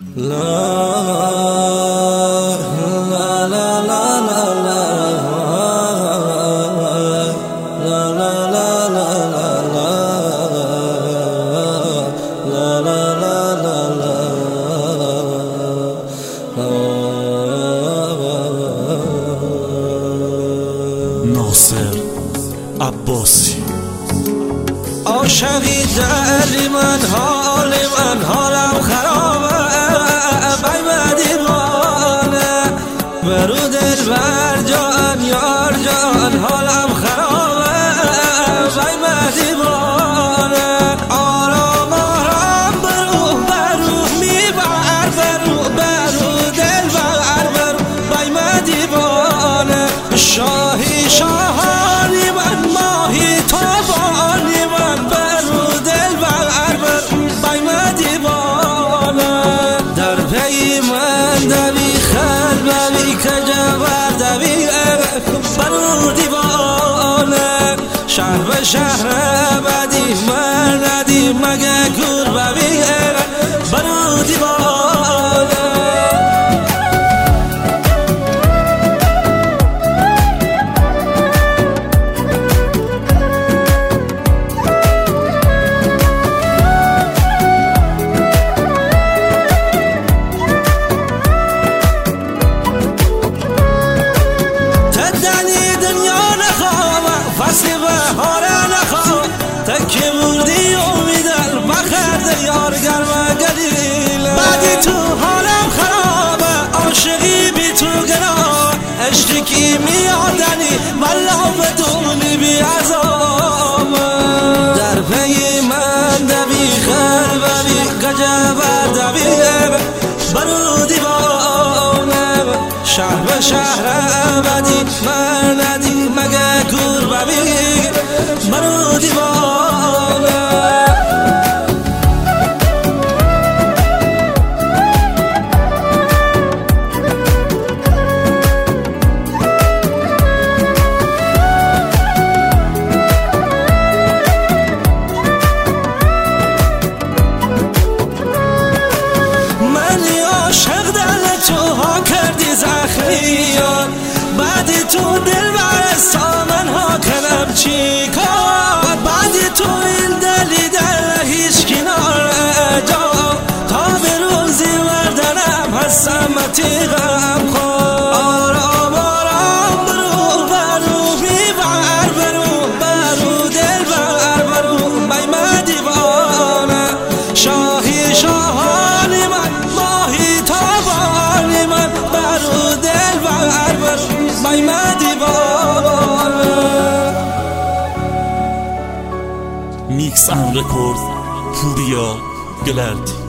ناصر عباسی. عاشقی دلی من حالم خرابه، بای دیوانه برو دل بر جان یار جان، حالم خرابه بای دیوانه. آرام برو میبر برو دل بر بای دیوانه. شاهی شاهانی من ماهی تابانی من، برو دل بر بای دیوانه. در پی من دوی خلبی که جبر دوی برو دیوانه. شهر به شهر بدی من ندی مگه کور ببی برو دیوانه. فصل بهاره نخواه تکی بردی امیدن بخرد یار گرم گلیل. بعدی تو حالم خرابه عاشقی بی تو گناه، عشقی کی میادنی والله بدونی بی عذاب. در پی من دوی خربی گجبر دوی برو دیوانه. شهر به شهر ابدی من ندی مگه کور ببی برو دیوانه. منی عاشق دل تو ها کردی زخمیان، بعدی تو دل برسا من ها کنم چی کار. بعدی تو این دلی در هیچ کنار جا، تا به روزی مردنم هستم متیغم خواه. آرام برو بیبر برو دل برو بای دیوانه. شاهی شاهانی من ماهی تابانی من، برو دل برو بای دیوانه. میکس اند رکورد پوریا گلردی.